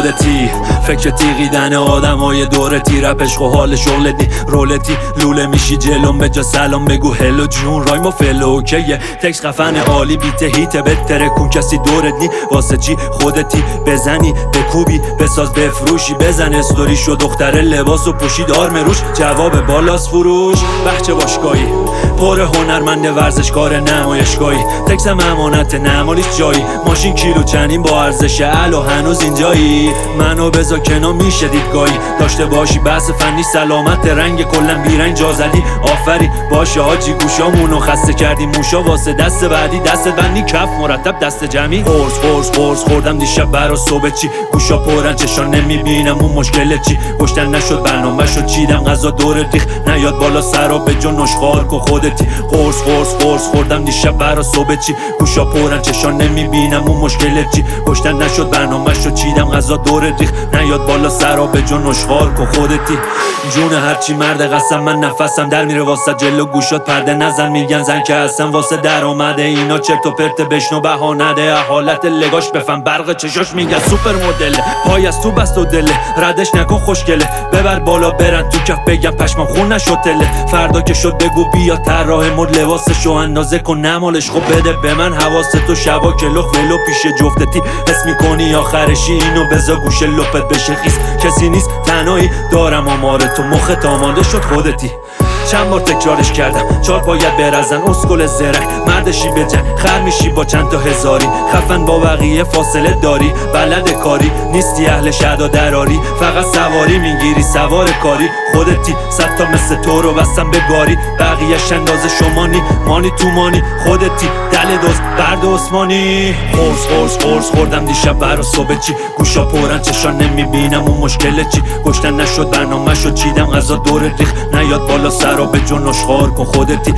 خودتی. فکر تیغیدن آدمای دورتی، رپ عشق و حال شغلت نی رولتی. لوله میشی جلوم به جا سلام بگو هلو جون، رایم و فلو اوکیه. تکس خفن عالی بیت هیت بهتره کن کسی دورت نی. واسه چی خودتی بزنی بکوبی بساز بفروشی، بزن استوری شو دختره لباسو پوشید آرم روش. جواب بالاس فروش بچه باشگاهی پر هنرمند ورزشکار نمایشگاهی. تکسم امانت نمالیش جایی، ماشین کیلو چنین با ارزش الو هنوز اینجایی. منو بزا کنار میشه دیدگاهی داشته باشی بحث فنی سلامت رنگ کلن بیرنگ جا زدی. آفری باشه حاجی گوشامونو خسته کردی موشا واسه دست بعدی دستت بندی کف مرتب دست جمعی. قرص خوردم دیشب برا صبح چی گوشا پرن چشان نمیبینم اون مشکل چی. گشتن نشد برنامه شد چیدم غذا دور ریخ نیاد بالا سرا به جا نشخار کن خودتی. قرص خوردم دیشب برا صبح چی گوشا پرن چشان نمیبینم اون مشکل چی. گشتن نشد برنامه شد چیدم غذا دور ریخ نیاد بالا سرا به جا نشخار کن خودتی. جون هرچی مرد قسم من نفسم در میره واسه جلو گوشات پرده نزن میگن زن که هستم واسه در آمده اینا چرت و پرت بشنو بهانه ده. حالت لگاش بفهم برق چشاش میگن سوپر مدل پای از تو بست و دله ردش نکن خوشگله ببر بالا برن تو کف بگم پشمام خون نشد تله. فردا که شد بگو بیا طراح مد لباسشو اندازه کن نمالش خب بده به من حواست تو شبا که لخ ولو پیش جفتتی حس میکنی آخرشی اینو بذار گوشه لپت بشه خیس. کسی نیست تنهایی دارم آمار تو مخت آماده شد خودتی. چند بار تکرارش کردم چار باید برزن اسکل زرک مردشی به جنگ خر میشی با چند تا هزاری. خفن با بقیه فاصله داری بلد کاری نیستی اهل شدا دراری فقط سواری میگیری سوار کاری خودتی. صد تا مثل تو رو بستم به گاری بقیه‌اش اندازه شمانی مانی تو مانی خودتی. دل دوست برد عثمانی. قرص خوردم دیشب برا صبح چی گوشا پرن چشان نمیبینم اون مشکل چی. گشتن نشد برنامه شد چیدم غذا دور ریخ نیاد بالا سرا به جا نشخار کن خودتی.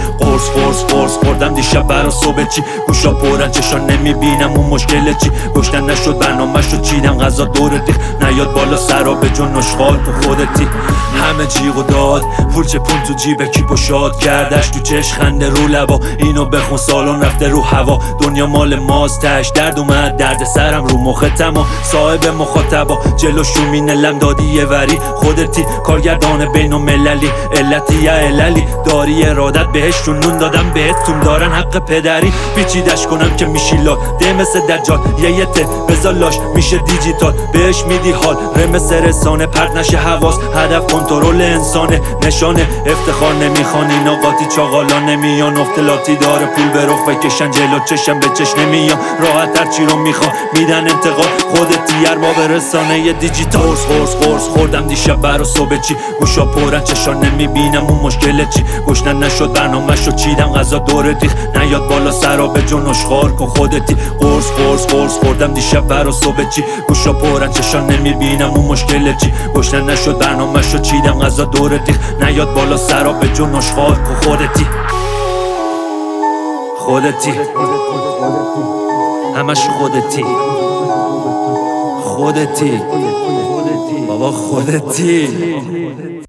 قرص خوردم دیشب برا صبح چی گوشا پرن چشان نمیبینم اون مشکل چی. گشتن نشد برنامه شد چیدم غذا دور ریخ نیاد بالا سرا به جا نشخار کن خودتی. همه جیغ و داد پول چه پون تو جیب کیپو شاد کردش تو چش خنده رو لبا اینو بخون سالن رفته رو هوا. دنیا مال ماست تش درد اومد درد سرم رو مختم و صاحب مخاطبا جلوشو مینلم دادی یه وری خودتی. کارگردان بین المللی علتی یا عللی داری ارادت بهش نون دادم بهتون دارن حق پدری. پیچیدش کنم که میشی لاد ده مثل دجال یه ته بزالاش میشه دیجیتال بهش میدی حال رمس رسانه پرد نشه حواس هدف کنترل انسانه نشانه افتخار نمیخوان اینا قاطی چاقالا نمیان افتلاتی داره پول به رخ بکشن جلو چشم به چش نمیام راحت هرچی رو میخوام میدن انتقاد خودتی. ارباب رسانه دیجیتال. قرص خوردم دیشب برا صبح چی گوشا پرن چشان نمیبینم اون مشکل چی. گشتن نشد برنامه شد چیدم غذا دور ریخ نیاد بالا سرا به جا نشخار کن خودتی. قرص خوردم دیشب برا صبح چی گوشا پرن چشان نمیبینم اون مشکل چی. گشتن نشد برنامه شد چیدم غذا دور ریخ نیاد بالا سرا به جا نشخار کن خودتی. همش خودتی بابا خودتی.